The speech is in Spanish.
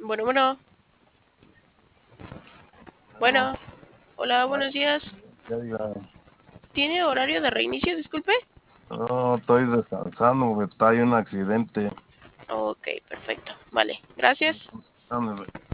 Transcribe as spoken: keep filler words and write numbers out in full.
Bueno, bueno, Bueno, bueno. Hola, ay, buenos días. ya diga, ¿Tiene horario de reinicio? Disculpe. no, estoy descansando, güey, está ahí un accidente. Ok, perfecto. Vale, gracias. Ándale.